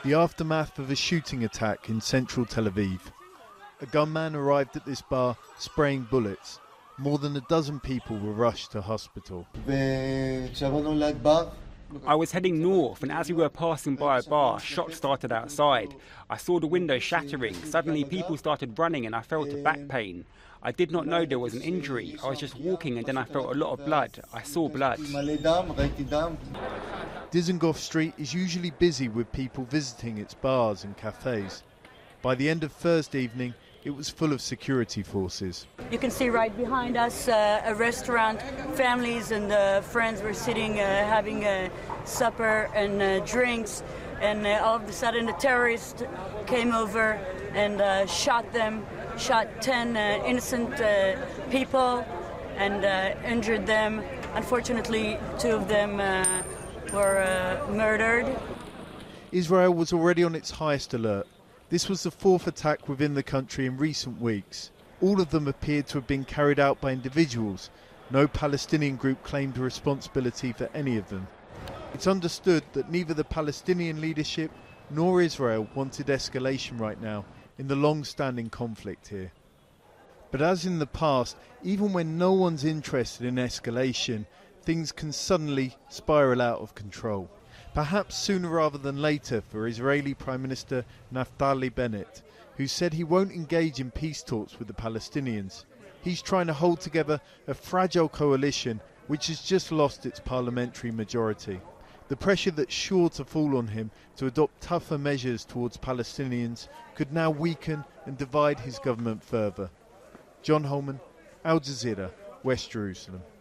The aftermath of a shooting attack in central Tel Aviv. A gunman arrived at this bar spraying bullets. More than a dozen people were rushed to hospital. I was heading north, and as we were passing by a bar, shots started outside. I saw the window shattering. Suddenly people started running and I felt a back pain. I did not know there was an injury. I was just walking and then I felt a lot of blood. I saw blood. Dizengoff Street is usually busy with people visiting its bars and cafes. By the end of Thursday evening, it was full of security forces. You can see right behind us a restaurant. Families and friends were sitting, having supper and drinks. And all of a sudden the terrorists came over and shot them, shot 10 innocent people and injured them. Unfortunately, 2 of them were murdered. Israel was already on its highest alert. This was the 4th attack within the country in recent weeks. All of them appeared to have been carried out by individuals. No Palestinian group claimed responsibility for any of them. It's understood that neither the Palestinian leadership nor Israel wanted escalation right now in the long-standing conflict here. But as in the past, even when no one's interested in escalation, things can suddenly spiral out of control. Perhaps sooner rather than later for Israeli Prime Minister Naftali Bennett, who said he won't engage in peace talks with the Palestinians. He's trying to hold together a fragile coalition which has just lost its parliamentary majority. The pressure that's sure to fall on him to adopt tougher measures towards Palestinians could now weaken and divide his government further. John Holman, Al Jazeera, West Jerusalem.